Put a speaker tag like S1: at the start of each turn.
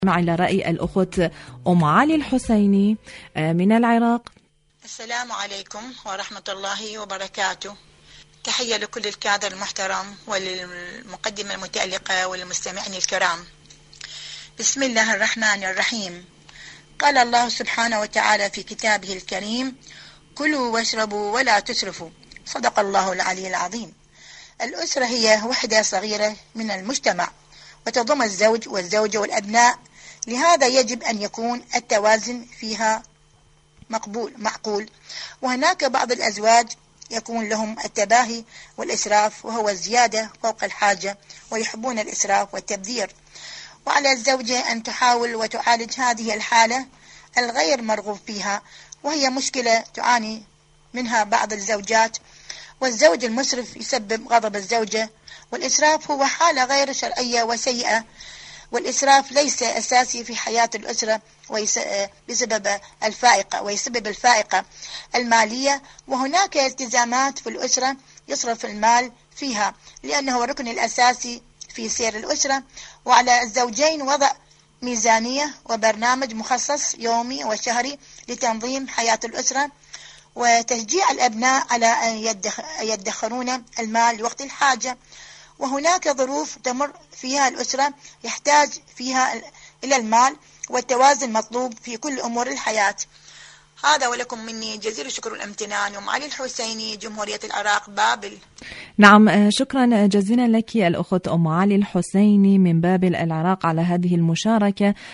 S1: على رأي الأخت أم علي الحسيني من العراق.
S2: السلام عليكم ورحمة الله وبركاته. تحية لكل الكادر المحترم وللمقدمة المتألقة والمستمعين الكرام. بسم الله الرحمن الرحيم. قال الله سبحانه وتعالى في كتابه الكريم: كلوا واشربوا ولا تسرفوا. صدق الله العلي العظيم. الأسرة هي وحدة صغيرة من المجتمع وتضم الزوج والزوجة والأبناء، لهذا يجب أن يكون التوازن فيها معقول. وهناك بعض الأزواج يكون لهم التباهي والإسراف، وهو الزيادة فوق الحاجة، ويحبون الإسراف والتبذير. وعلى الزوجة أن تحاول وتعالج هذه الحالة الغير مرغوب فيها، وهي مشكلة تعاني منها بعض الزوجات. والزوج المسرف يسبب غضب الزوجة، والإسراف هو حالة غير شرعية وسيئة، والإسراف ليس أساسي في حياة الأسرة ويسبب الفائقة المالية. وهناك التزامات في الأسرة يصرف المال فيها لأنه الركن الأساسي في سير الأسرة. وعلى الزوجين وضع ميزانية وبرنامج مخصص يومي وشهري لتنظيم حياة الأسرة، وتشجيع الأبناء على أن يدخرون المال لوقت الحاجة. وهناك ظروف تمر فيها الأسرة يحتاج فيها إلى المال، والتوازن مطلوب في كل أمور الحياة. هذا ولكم مني جزيل الشكر والامتنان. أم علي الحسيني، جمهورية العراق، بابل.
S1: نعم، شكرا جزيلا لك الأخت أم علي الحسيني من بابل العراق على هذه المشاركة.